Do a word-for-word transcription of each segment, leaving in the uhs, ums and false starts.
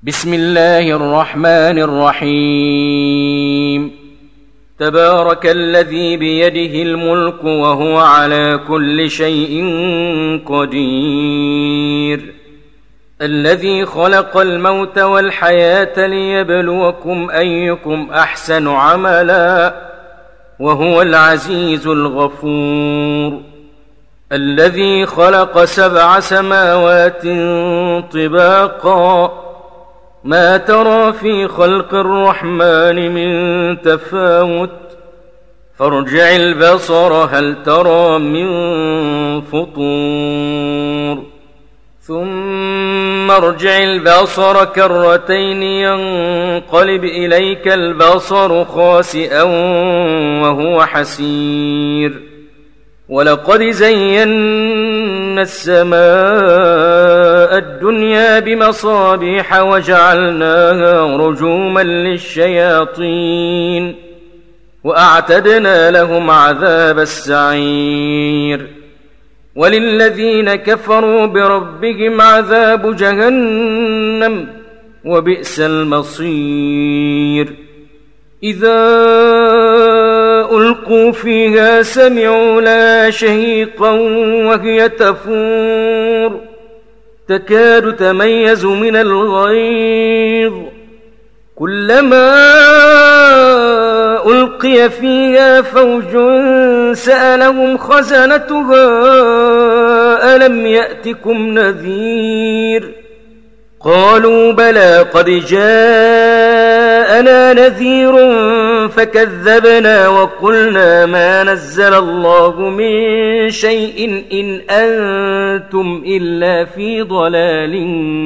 بسم الله الرحمن الرحيم. تبارك الذي بيده الملك وهو على كل شيء قدير، الذي خلق الموت والحياة ليبلوكم أيكم أحسن عملا وهو العزيز الغفور، الذي خلق سبع سماوات طباقا ما ترى في خلق الرحمن من تفاوت فارجع البصر هل ترى من فطور ثم ارجع البصر كرتين ينقلب إليك البصر خاسئا وهو حسير، ولقد زينا السماء الدنيا بمصابيح وجعلناها رجوما للشياطين وأعتدنا لهم عذاب السعير، وللذين كفروا بربهم عذاب جهنم وبئس المصير. إذا ألقوا فيها سمعوا لها شهيقا وهي تفور تكاد تميز من الغيظ، كلما ألقي فيها فوج سألهم خزنتها ألم يأتكم نذير، قالوا بلى قد جاءنا نذير فكذبنا وقلنا ما نزل الله من شيء إن أنتم إلا في ضلال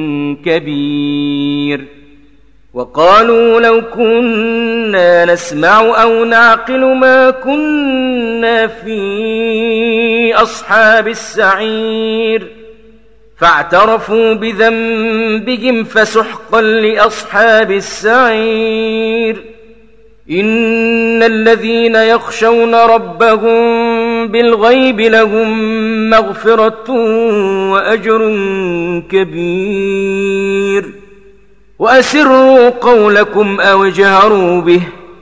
كبير، وقالوا لو كنا نسمع أو نعقل ما كنا في أصحاب السعير، فاعترفوا بذنبهم فسحقا لأصحاب السعير. إن الذين يخشون ربهم بالغيب لهم مغفرة وأجر كبير، وأسروا قولكم أو اجهروا به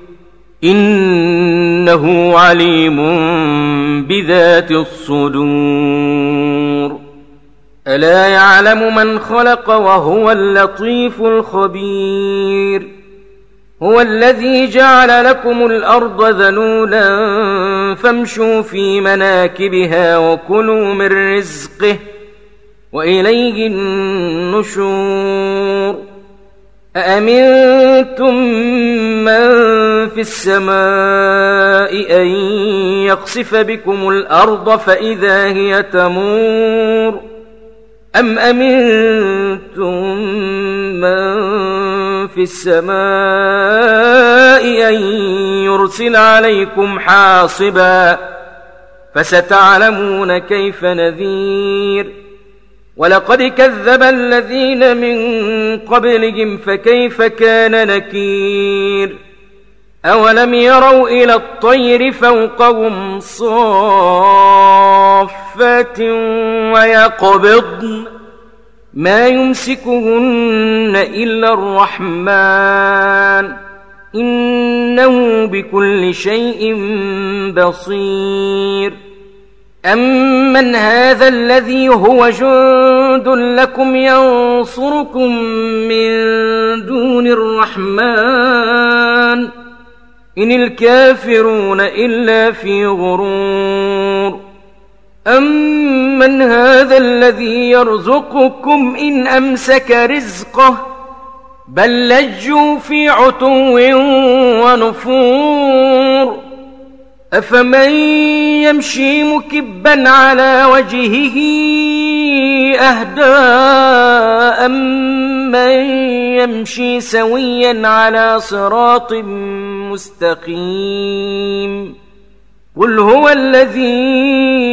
إنه عليم بذات الصدور. ألا يعلم من خلق وهو اللطيف الخبير. هو الذي جعل لكم الأرض ذلولا فامشوا في مناكبها وكلوا من رزقه وإليه النشور. أأمنتم من في السماء أن يخسف بكم الأرض فإذا هي تمور، أم أمنتم من في السماء أن يرسل عليكم حاصبا فستعلمون كيف نذير. ولقد كذب الذين من قبلهم فكيف كان نكير. أولم يروا إلى الطير فوقهم صافات ويقبضن ما يمسكهن إلا الرحمن إنه بكل شيء بصير. أمن هذا الذي هو جند لكم ينصركم من دون الرحمن إن الكافرون إلا في غرور. أمن هذا الذي يرزقكم إن أمسك رزقه بل لجوا في عتو ونفور. أفمن يمشي مكبا على وجهه أهدى أمن يمشي سويا على صراط مستقيم. قل هو الذي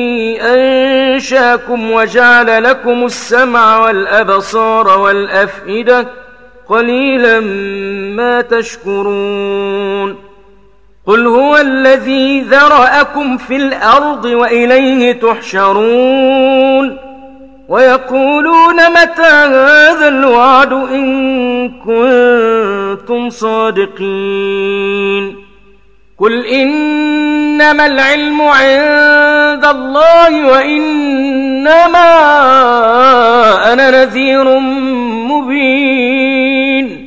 أنشاكم وجعل لكم السمع والأبصار والأفئدة قليلا ما تشكرون. قل هو الذي ذرأكم في الأرض وإليه تحشرون. ويقولون متى هذا الوعد إن كنتم صادقين قل إنما العلم عند الله وإنما أنا نذير مبين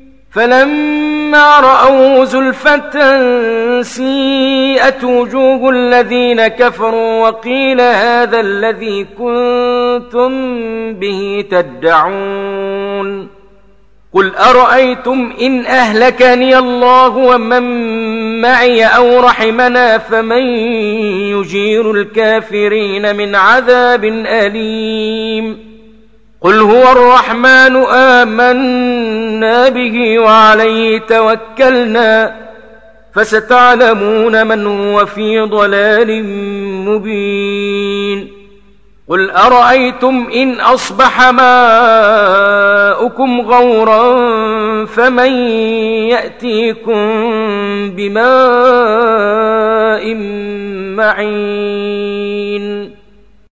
فلما رأوا زلفة سيئت وجوه الذين كفروا وقيل هذا الذي كنتم به تدعون قل أرأيتم إن أهلكني الله ومن معي أو رحمنا فمن يجير الكافرين من عذاب أليم قل هو الرحمن آمنا به وعليه توكلنا فستعلمون من هو في ضلال مبين قل أرأيتم إن أصبح ماؤكم غورا فمن يأتيكم بماء معين